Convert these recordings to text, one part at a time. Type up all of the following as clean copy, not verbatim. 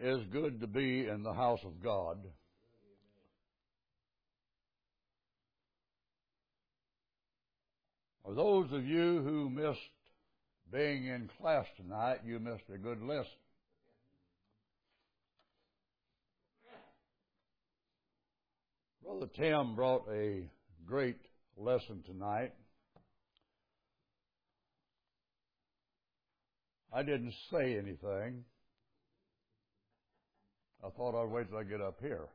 is good to be in the house of God. For those of you who missed being in class tonight, you missed a good lesson. Brother Tim brought a great lesson tonight. I didn't say anything. I thought I'd wait till I get up here.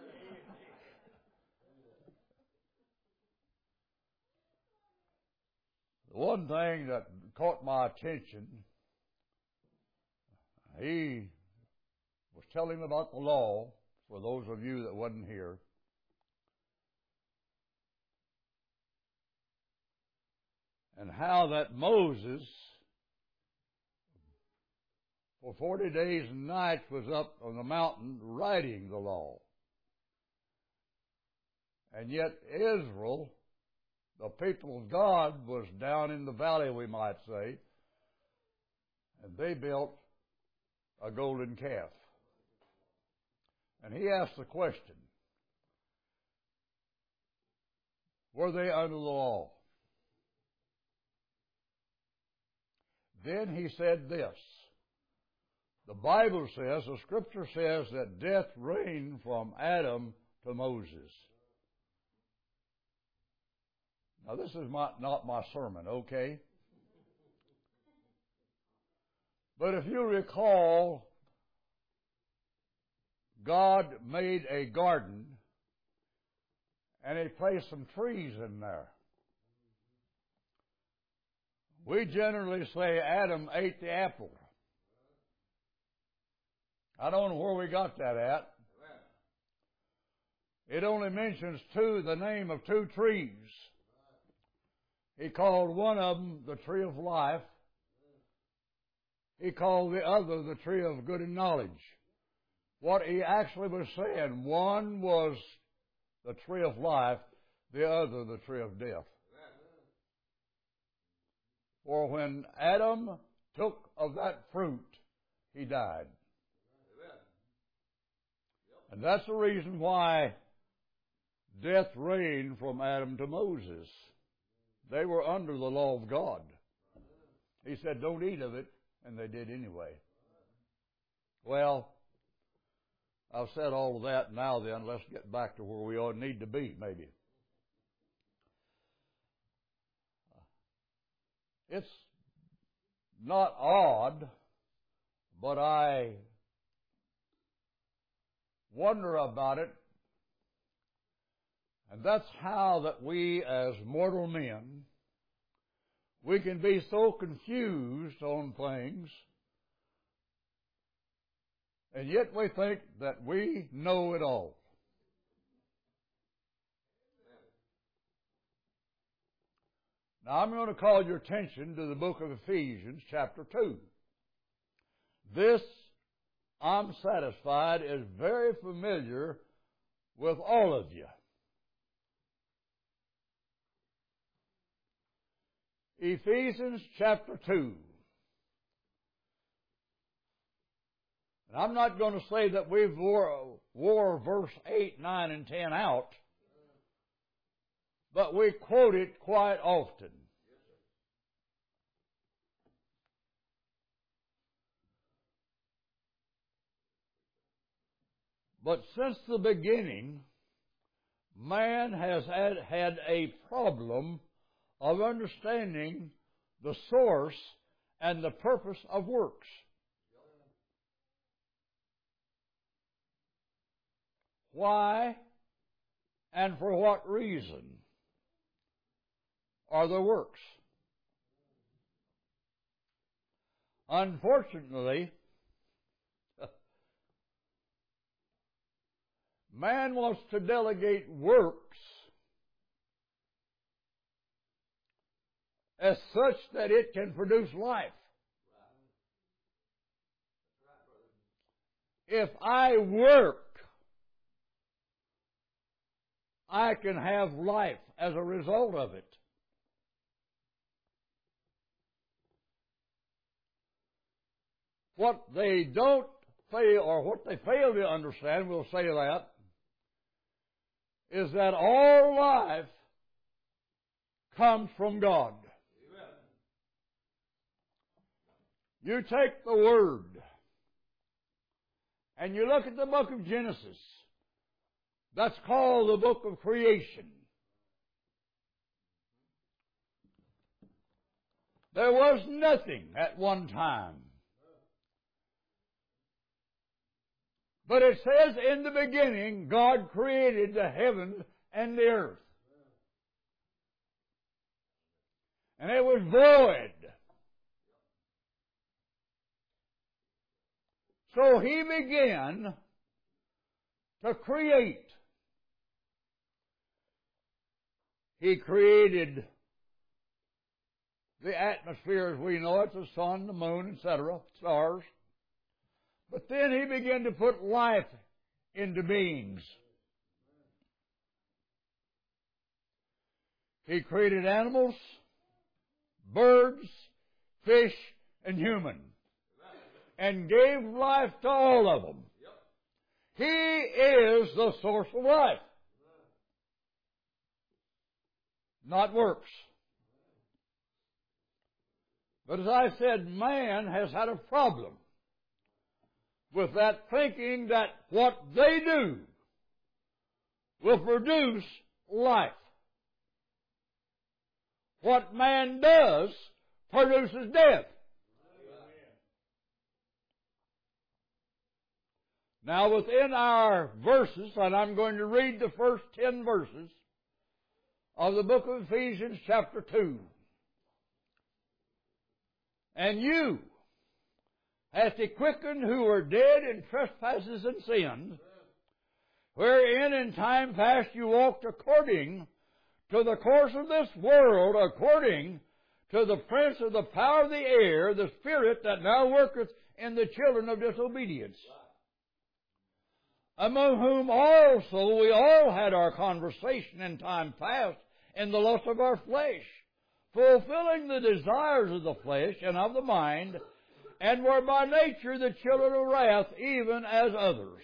The one thing that caught my attention, he was telling about the law, for those of you that wasn't here. And how that Moses, for 40 days and nights, was up on the mountain writing the law. And yet Israel, the people of God, was down in the valley, we might say, and they built a golden calf. And he asked the question, were they under the law? Then he said this, the Bible says, the Scripture says that death reigned from Adam to Moses. Now this is not my sermon, okay? But if you recall, God made a garden and He placed some trees in there. We generally say Adam ate the apple. I don't know where we got that at. It only mentions the name of two trees. He called one of them the tree of life. He called the other the tree of good and knowledge. What he actually was saying, one was the tree of life, the other the tree of death. For when Adam took of that fruit, he died. And that's the reason why death reigned from Adam to Moses. They were under the law of God. He said, don't eat of it, and they did anyway. Well, I've said all of that. Now then, let's get back to where we all need to be, maybe. It's not odd, but I wonder about it. And that's how that we as mortal men, we can be so confused on things, and yet we think that we know it all. Now I'm going to call your attention to the book of Ephesians, chapter 2. This, I'm satisfied, is very familiar with all of you. Ephesians chapter 2. And I'm not going to say that we've wore verse 8, 9, and 10 out, but we quote it quite often. But since the beginning, man has had a problem of understanding the source and the purpose of works. Why and for what reason are there works? Unfortunately, man wants to delegate works as such that it can produce life. If I work, I can have life as a result of it. What they don't fail, or what they fail to understand, we'll say that, is that all life comes from God. You take the Word and you look at the book of Genesis. That's called the book of creation. There was nothing at one time. But it says in the beginning, God created the heavens and the earth. And it was void. So He began to create. He created the atmosphere as we know it, the sun, the moon, etc., stars. But then He began to put life into beings. He created animals, birds, fish, and human, and gave life to all of them. He is the source of life, not works. But as I said, man has had a problem with that, thinking that what they do will produce life. What man does produces death. Now within our verses, and I'm going to read the first 10 verses of the book of Ephesians chapter 2. And you hath He quickened who were dead in trespasses and sins, wherein in time past you walked according to the course of this world, according to the prince of the power of the air, the spirit that now worketh in the children of disobedience, among whom also we all had our conversation in time past in the lust of our flesh, fulfilling the desires of the flesh and of the mind, and were by nature the children of wrath, even as others.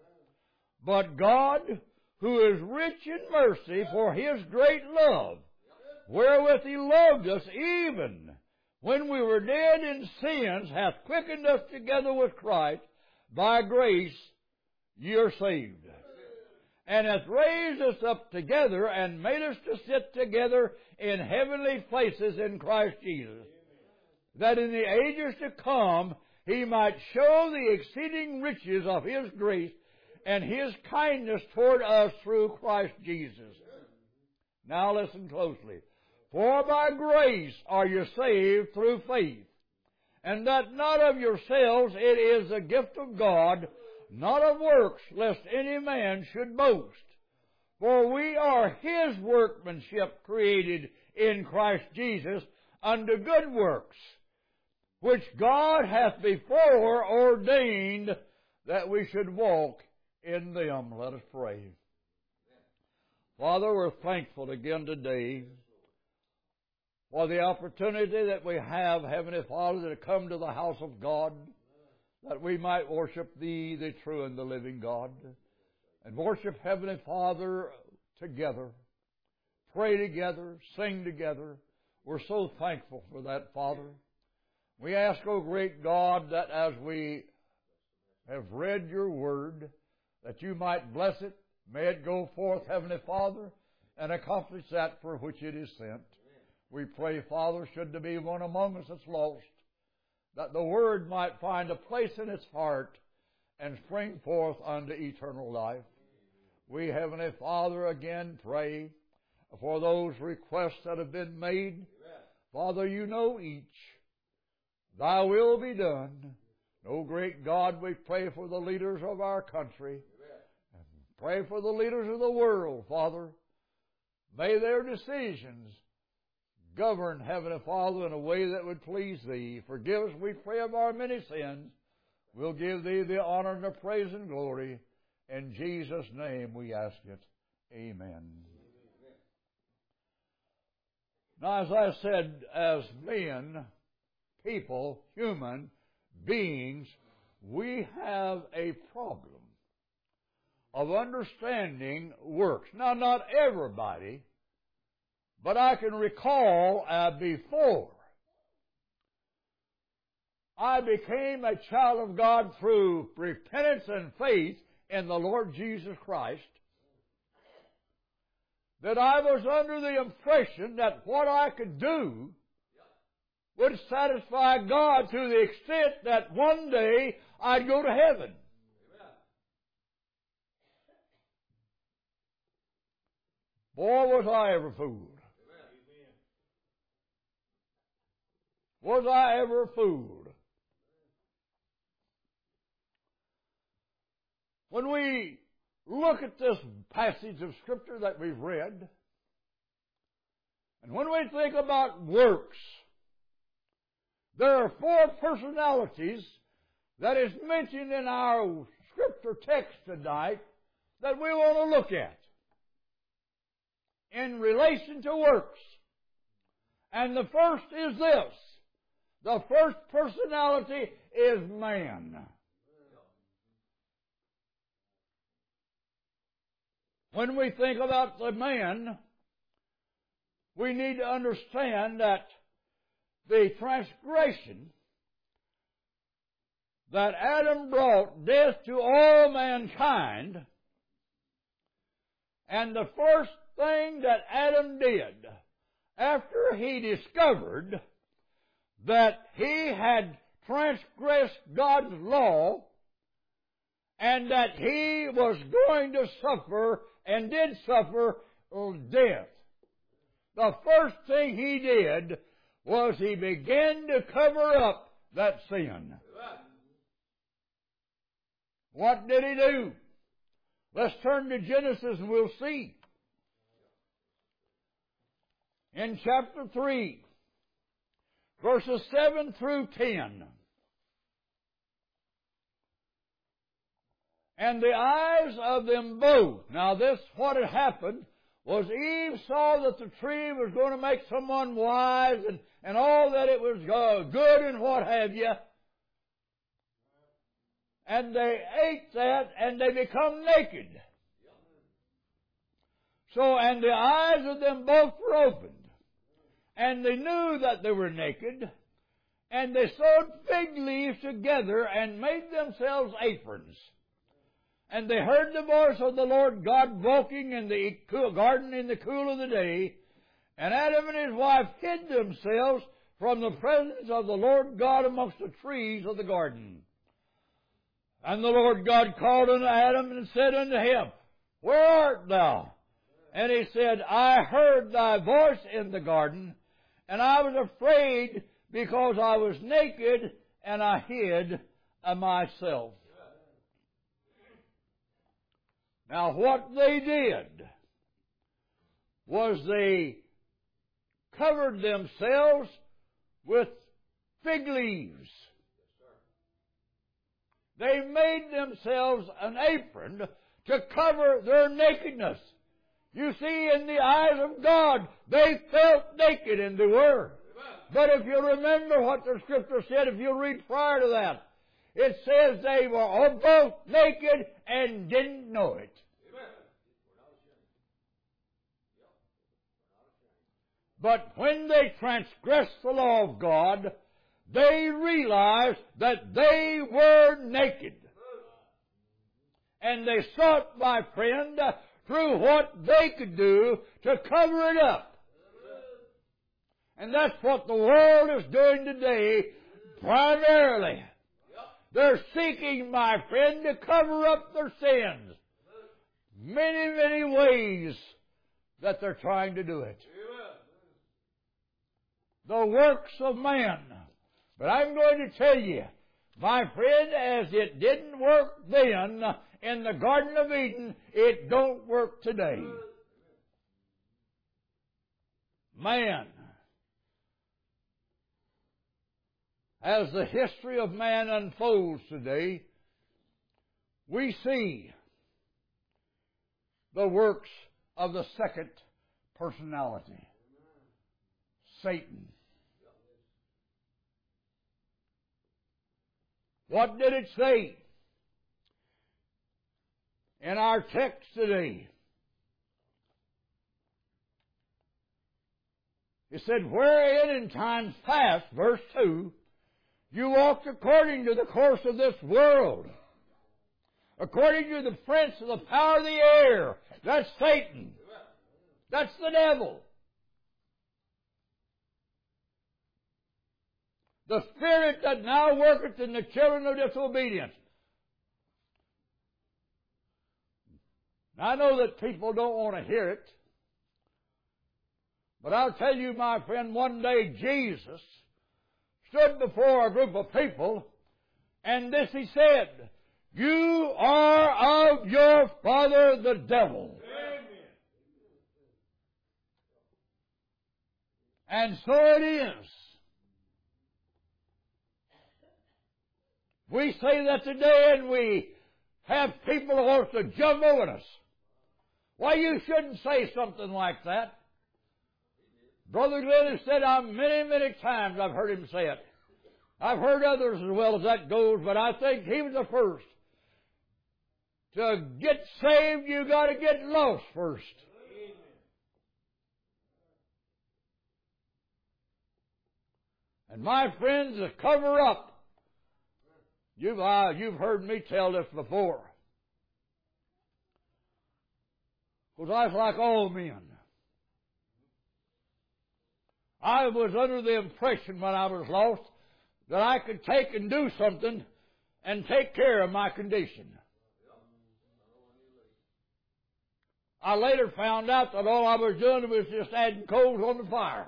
But God, who is rich in mercy, for His great love, wherewith He loved us, even when we were dead in sins, hath quickened us together with Christ. By grace ye are saved, and hath raised us up together, and made us to sit together in heavenly places in Christ Jesus, that in the ages to come He might show the exceeding riches of His grace and His kindness toward us through Christ Jesus. Now listen closely. For by grace are you saved through faith, and that not of yourselves, it is the gift of God, not of works, lest any man should boast. For we are His workmanship, created in Christ Jesus unto good works, which God hath before ordained that we should walk in them. Let us pray. Father, we're thankful again today for the opportunity that we have, Heavenly Father, to come to the house of God, that we might worship Thee, the true and the living God, and worship, Heavenly Father, together, pray together, sing together. We're so thankful for that, Father. We ask, O great God, that as we have read Your Word, that You might bless it. May it go forth, Heavenly Father, and accomplish that for which it is sent. We pray, Father, should there be one among us that's lost, that the Word might find a place in its heart and spring forth unto eternal life. We, Heavenly Father, again pray for those requests that have been made. Father, You know each. Thy will be done. O great God, we pray for the leaders of our country. And pray for the leaders of the world, Father. May their decisions govern, Heavenly Father, in a way that would please Thee. Forgive us, we pray, of our many sins. We'll give Thee the honor and the praise and glory. In Jesus' name we ask it. Amen. Now, as I said, as men, people, human beings, we have a problem of understanding works. Now, not everybody, but I can recall before I became a child of God through repentance and faith in the Lord Jesus Christ, that I was under the impression that what I could do would satisfy God to the extent that one day I'd go to heaven. Boy, was I ever fooled. Was I ever fooled? When we look at this passage of Scripture that we've read, and when we think about works, there are four personalities that is mentioned in our Scripture text tonight that we want to look at in relation to works. And the first is this. The first personality is man. When we think about the man, we need to understand that the transgression that Adam brought death to all mankind, and the first thing that Adam did after he discovered that he had transgressed God's law and that he was going to suffer and did suffer death, the first thing he did was he began to cover up that sin. What did he do? Let's turn to Genesis and we'll see. In chapter 3, verses 7 through 10. And the eyes of them both. Now this, what had happened was Eve saw that the tree was going to make someone wise and all that it was good and what have you. And they ate that and they become naked. So, and the eyes of them both were opened. And they knew that they were naked. And they sewed fig leaves together and made themselves aprons. And they heard the voice of the Lord God walking in the garden in the cool of the day. And Adam and his wife hid themselves from the presence of the Lord God amongst the trees of the garden. And the Lord God called unto Adam and said unto him, Where art thou? And he said, I heard thy voice in the garden, and I was afraid because I was naked, and I hid myself. Now what they did was they covered themselves with fig leaves. They made themselves an apron to cover their nakedness. You see, in the eyes of God, they felt naked and they were. But if you remember what the Scripture said, if you read prior to that, it says they were all both naked and didn't know it. But when they transgressed the law of God, they realized that they were naked. And they sought, my friend, through what they could do to cover it up. And that's what the world is doing today, primarily. They're seeking, my friend, to cover up their sins. Many, many ways that they're trying to do it. The works of man. But I'm going to tell you, my friend, as it didn't work then in the Garden of Eden, it don't work today. Man, as the history of man unfolds today, we see the works of the second personality, Satan. What did it say in our text today? It said, wherein in times past, verse 2, you walked according to the course of this world, according to the prince of the power of the air. That's Satan. That's the devil. The spirit that now worketh in the children of disobedience. I know that people don't want to hear it, but I'll tell you, my friend, one day Jesus stood before a group of people, and this he said, you are of your father the devil. Amen. And so it is. We say that today, and we have people who want to jump over us. Why, you shouldn't say something like that. Brother Glenn has said many, many times I've heard him say it. I've heard others as well as that goes, but I think he was the first. To get saved, you got to get lost first. And my friends, the cover up. You've heard me tell this before. Because I was like all men. I was under the impression when I was lost that I could take and do something and take care of my condition. I later found out that all I was doing was just adding coals on the fire.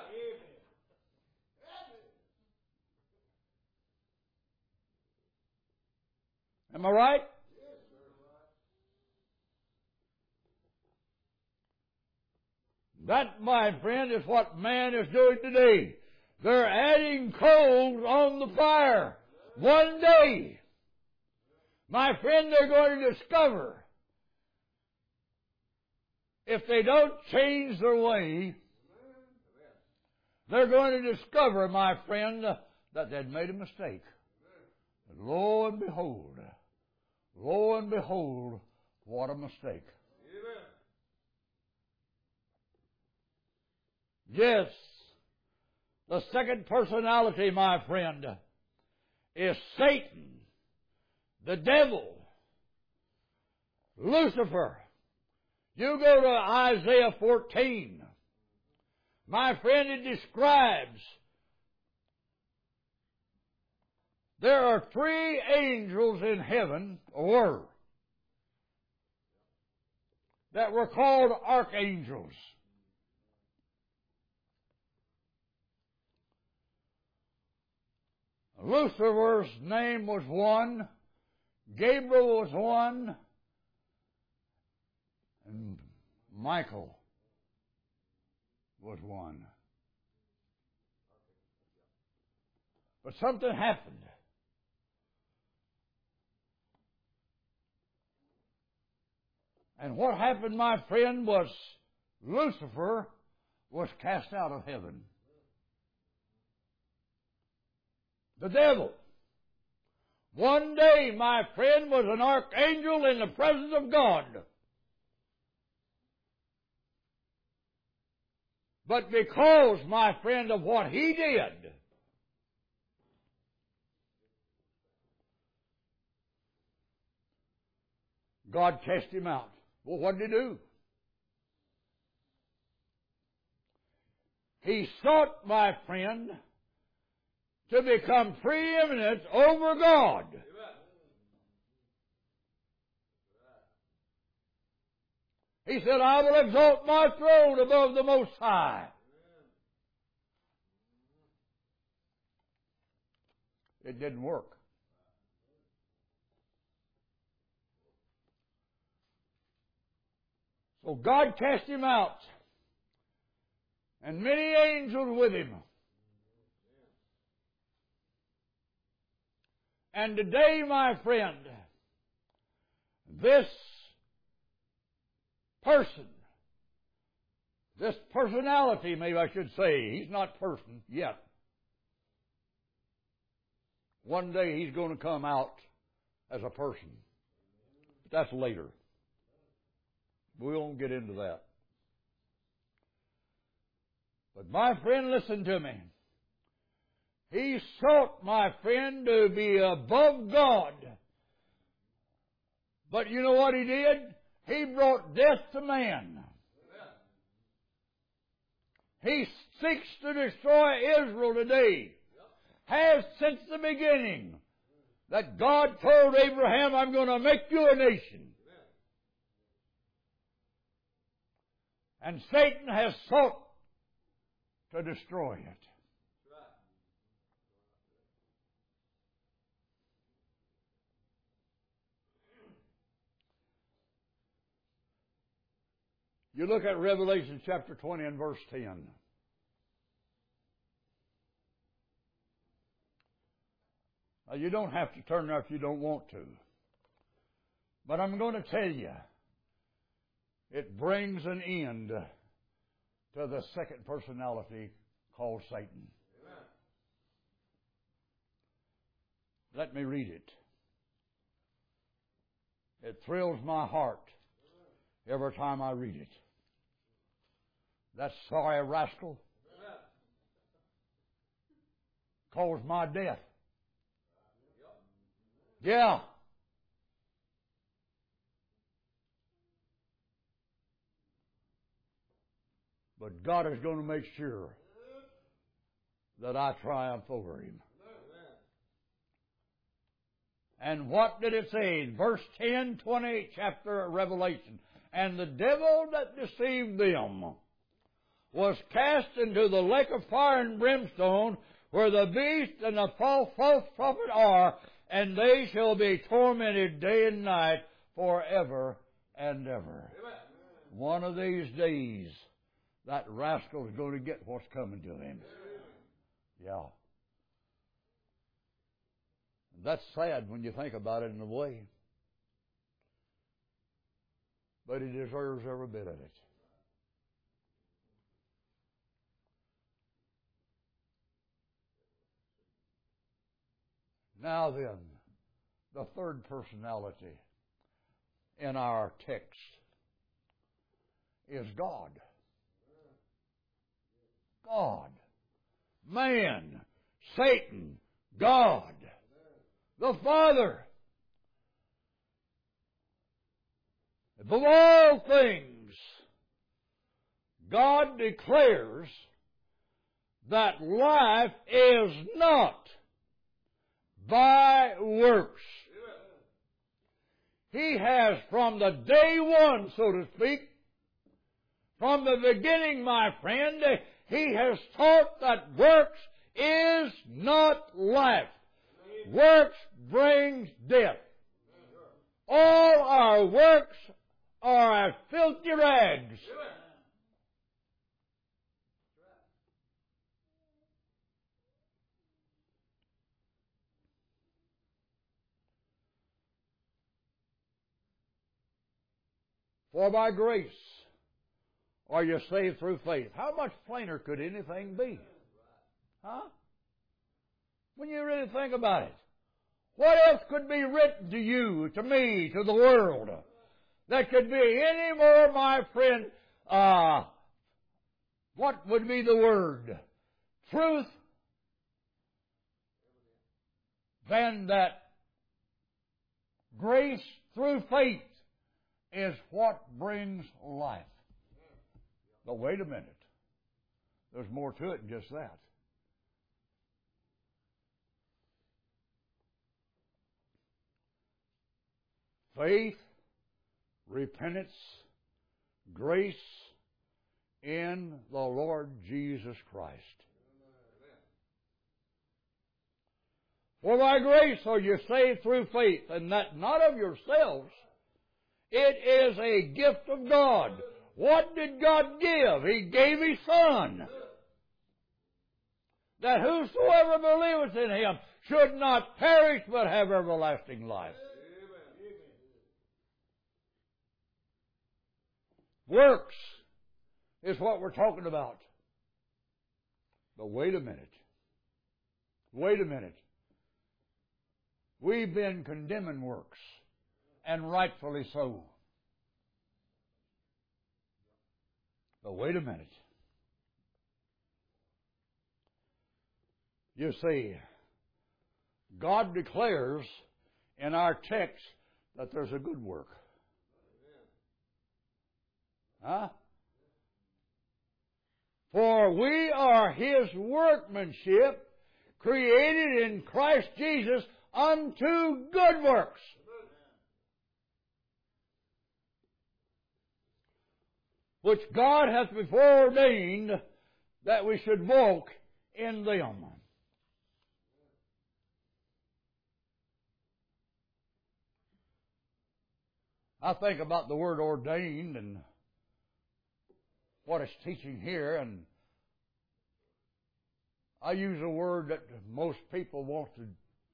Am I right? That, my friend, is what man is doing today. They're adding coals on the fire. One day, my friend, they're going to discover, if they don't change their way, they're going to discover, my friend, that they'd made a mistake. And lo and behold, what a mistake. Yes, the second personality, my friend, is Satan, the devil, Lucifer. You go to Isaiah 14. My friend, it describes there are 3 angels in heaven, that were called archangels. Lucifer's name was one, Gabriel was one, and Michael was one. But something happened. And what happened, my friend, was Lucifer was cast out of heaven. The devil. One day, my friend, was an archangel in the presence of God. But because, my friend, of what he did, God cast him out. Well, what did he do? He sought, my friend, to become preeminent over God. He said, I will exalt my throne above the Most High. It didn't work. So God cast him out, and many angels with him. And today, my friend, this person, this personality, maybe I should say, he's not person yet. One day he's going to come out as a person. But that's later. We won't get into that. But my friend, listen to me. He sought, my friend, to be above God. But you know what he did? He brought death to man. He seeks to destroy Israel today. Has since the beginning. That God told Abraham, I'm going to make you a nation. And Satan has sought to destroy it. You look at Revelation chapter 20 and verse 10. Now, you don't have to turn there if you don't want to. But I'm going to tell you, it brings an end to the second personality called Satan. Amen. Let me read it. It thrills my heart every time I read it. That sorry rascal caused my death. Yeah. But God is going to make sure that I triumph over him. And what did it say in verse 10, 20, chapter of Revelation? And the devil that deceived them was cast into the lake of fire and brimstone, where the beast and the false prophet are, and they shall be tormented day and night forever and ever. Amen. One of these days, that rascal is going to get what's coming to him. Yeah. That's sad when you think about it in a way. But he deserves every bit of it. Now then, the third personality in our text is God. God. Man. Satan. God. The Father. Above all things, God declares that life is not by works. He has, from the day one, so to speak, from the beginning, my friend, He has taught that works is not life. Works brings death. All our works are as filthy rags. For by grace are you saved through faith. How much plainer could anything be? Huh? When you really think about it. What else could be written to you, to me, to the world, that could be any more, my friend, what would be the word? Truth than that grace through faith is what brings life. But wait a minute. There's more to it than just that. Faith, repentance, grace in the Lord Jesus Christ. For by grace are you saved through faith, and that not of yourselves. It is a gift of God. What did God give? He gave His Son. That whosoever believeth in Him should not perish but have everlasting life. Works is what we're talking about. But wait a minute. Wait a minute. We've been condemning works, and rightfully so. But wait a minute. You see, God declares in our text that there's a good work. Huh? For we are His workmanship, created in Christ Jesus unto good works. Which God hath before ordained that we should walk in them. I think about the word ordained and what it's teaching here, and I use a word that most people want to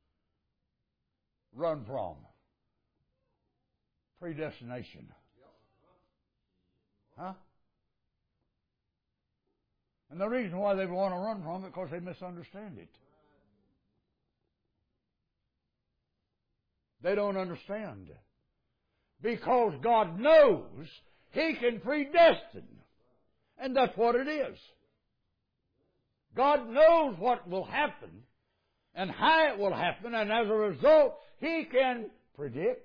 run from. Predestination. Huh? And the reason why they want to run from it is because they misunderstand it. They don't understand. Because God knows He can predestine. And that's what it is. God knows what will happen and how it will happen, and as a result, He can predict,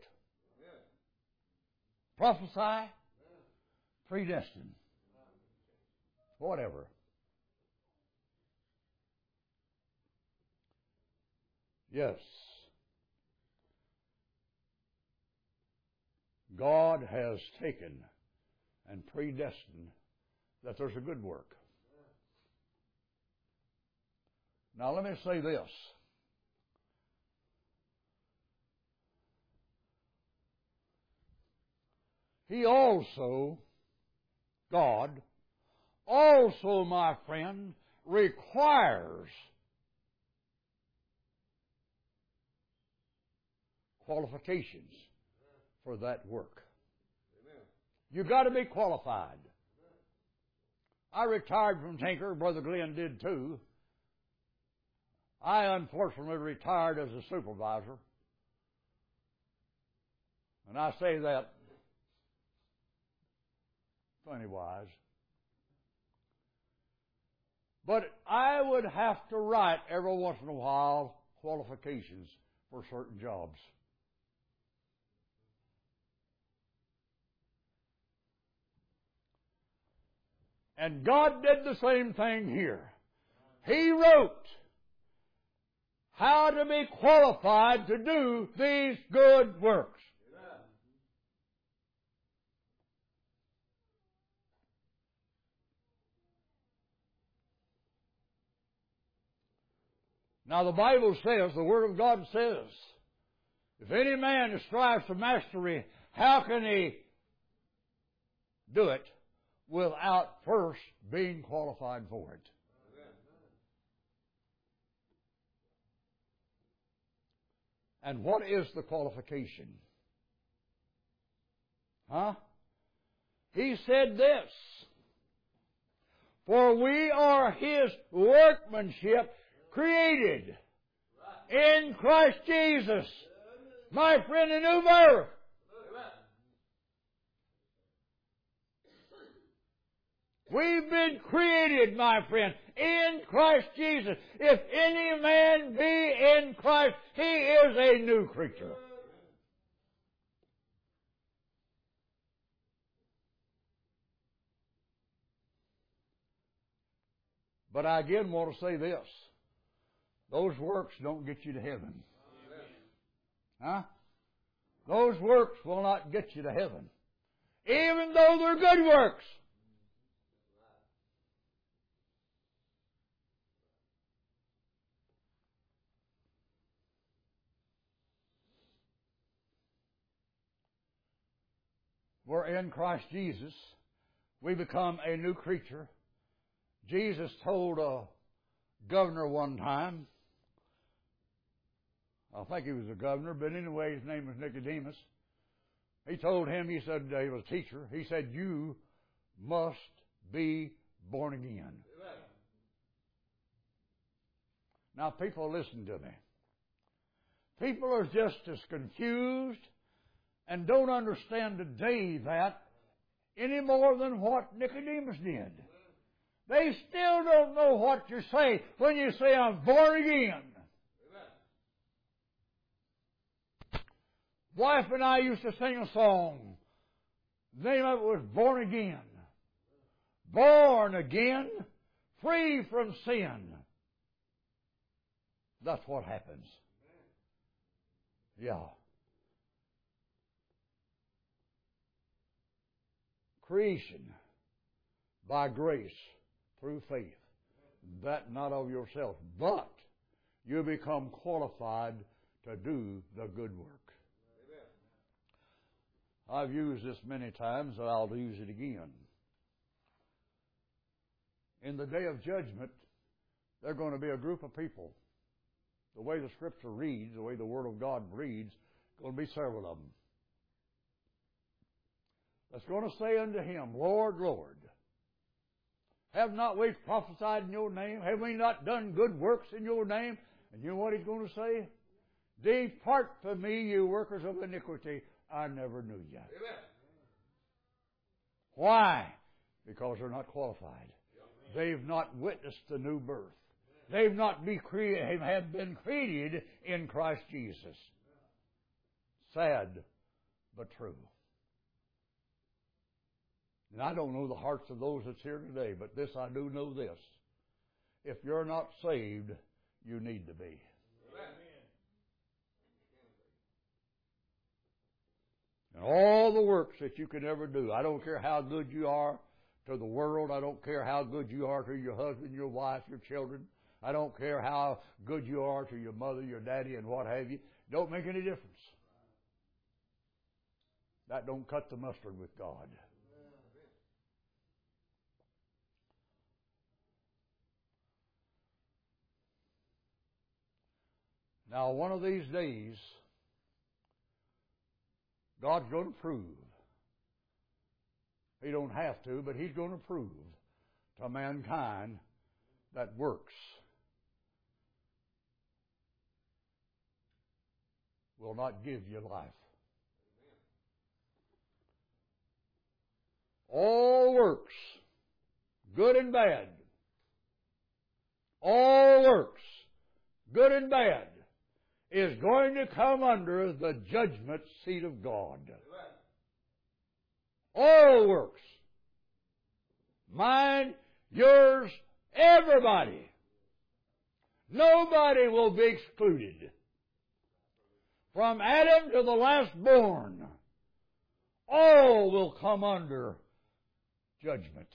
prophesy, predestine, whatever. Yes. God has taken and predestined that there's a good work. Now let me say this. He also, God, also, my friend, requires qualifications for that work. You've got to be qualified. I retired from Tinker. Brother Glenn did too. I unfortunately retired as a supervisor. And I say that funny-wise. But I would have to write every once in a while qualifications for certain jobs. And God did the same thing here. He wrote how to be qualified to do these good works. Now the Bible says, the Word of God says, if any man strives for mastery, how can he do it without first being qualified for it? And what is the qualification? Huh? He said this, for we are His workmanship, created in Christ Jesus. My friend, a new birth. We've been created, my friend, in Christ Jesus. If any man be in Christ, he is a new creature. But I again want to say this. Those works don't get you to heaven. Huh? Those works will not get you to heaven. Even though they're good works. We're in Christ Jesus. We become a new creature. Jesus told a governor one time, I think he was a governor, but anyway, his name was Nicodemus. He told him, he said, he was a teacher, he said, you must be born again. Amen. Now, people, listen to me. People are just as confused and don't understand today that any more than what Nicodemus did. They still don't know what you say when you say, I'm born again. Wife and I used to sing a song. The name of it was Born Again. Born again, free from sin. That's what happens. Yeah. Creation by grace through faith. That not of yourself, but you become qualified to do the good work. I've used this many times, and I'll use it again. In the day of judgment, there are going to be a group of people. The way the Scripture reads, the way the Word of God reads, going to be several of them. That's going to say unto Him, Lord, Lord, have not we prophesied in your name? Have we not done good works in your name? And you know what He's going to say? Depart from me, you workers of iniquity. I never knew you. Amen. Why? Because they're not qualified. They've not witnessed the new birth. They've not have been created in Christ Jesus. Sad, but true. And I don't know the hearts of those that's here today, but this I do know this. If you're not saved, you need to be. And all the works that you can ever do, I don't care how good you are to the world. I don't care how good you are to your husband, your wife, your children. I don't care how good you are to your mother, your daddy, and what have you. Don't make any difference. That don't cut the mustard with God. Now, one of these days, God's going to prove. He don't have to, but He's going to prove to mankind that works will not give you life. All works, good and bad, all works, good and bad, is going to come under the judgment seat of God. All works. Mine, yours, everybody. Nobody will be excluded. From Adam to the last born, all will come under judgment.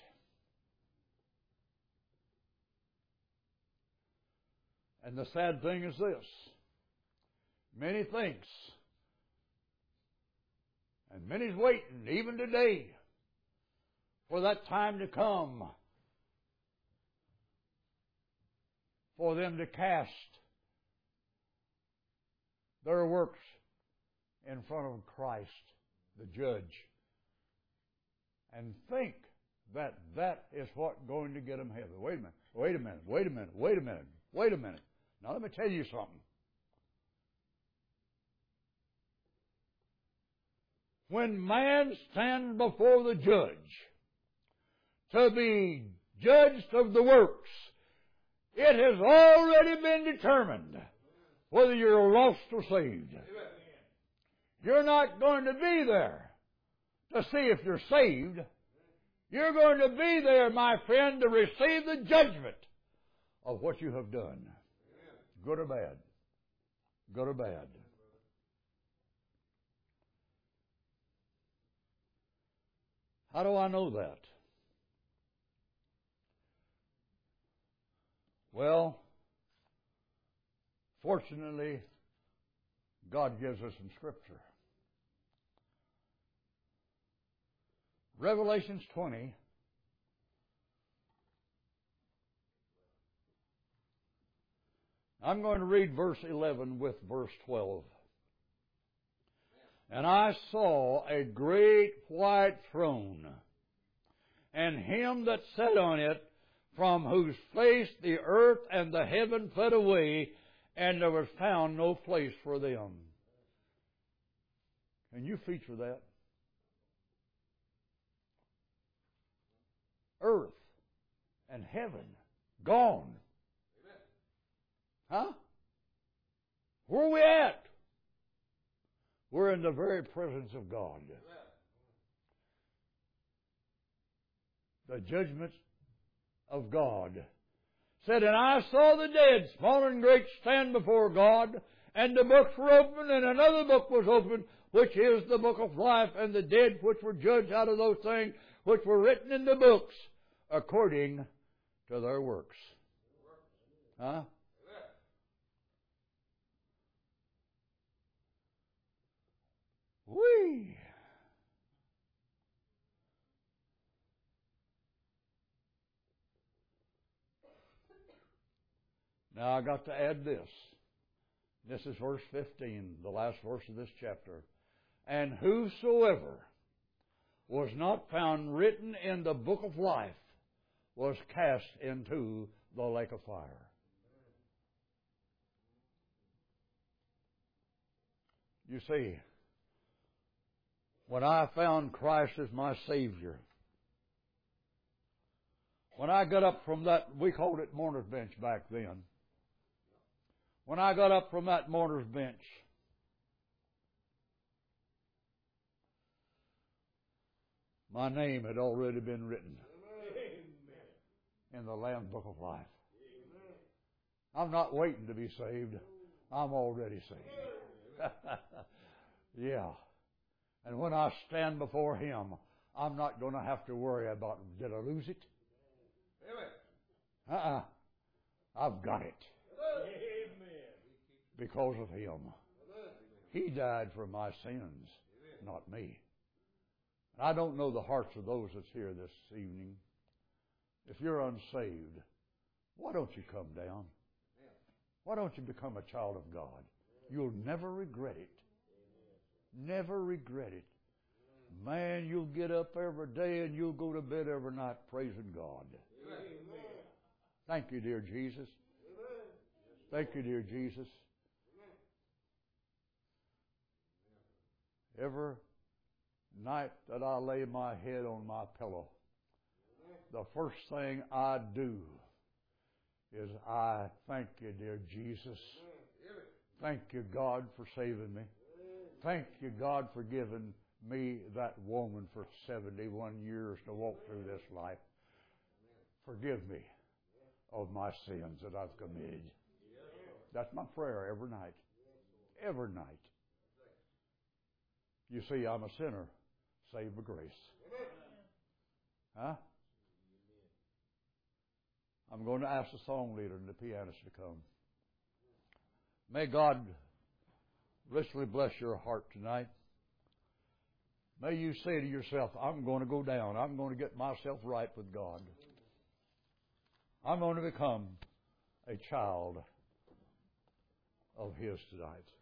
And the sad thing is this. Many thinks, and many's waiting, even today, for that time to come for them to cast their works in front of Christ, the judge, and think that that is what's going to get them heaven. Wait a minute. Now let me tell you something. When man stands before the judge to be judged of the works, it has already been determined whether you're lost or saved. You're not going to be there to see if you're saved. You're going to be there, my friend, to receive the judgment of what you have done. Good or bad. Good or bad. How do I know that? Well, fortunately, God gives us some Scripture. Revelations 20. I'm going to read verse 11 with verse 12. And I saw a great white throne, and him that sat on it, from whose face the earth and the heaven fled away, and there was found no place for them. Can you feature that? Earth and heaven gone. Huh? Where are we at? We're in the very presence of God. The judgment of God. Said, and I saw the dead, small and great, stand before God, and the books were opened, and another book was opened, which is the book of life, and the dead which were judged out of those things which were written in the books, according to their works. Huh? Whee! Now I got to add this. This is verse 15, the last verse of this chapter. And whosoever was not found written in the book of life was cast into the lake of fire. You see, when I found Christ as my Savior, when I got up from that, we called it mourner's bench back then. When I got up from that mourner's bench, my name had already been written in the Lamb's Book of Life. I'm not waiting to be saved. I'm already saved. Yeah. And when I stand before Him, I'm not going to have to worry about, did I lose it? I've got it. Because of Him. He died for my sins, not me. I don't know the hearts of those that's here this evening. If you're unsaved, why don't you come down? Why don't you become a child of God? You'll never regret it. Never regret it. Man, you'll get up every day and you'll go to bed every night praising God. Thank you, dear Jesus. Thank you, dear Jesus. Every night that I lay my head on my pillow, the first thing I do is I thank you, dear Jesus. Thank you, God, for saving me. Thank you, God, for giving me that woman for 71 years to walk through this life. Forgive me of my sins that I've committed. That's my prayer every night. Every night. You see, I'm a sinner saved by grace. Huh? I'm going to ask the song leader and the pianist to come. May God richly bless your heart tonight. May you say to yourself, I'm going to go down. I'm going to get myself right with God. I'm going to become a child of His tonight.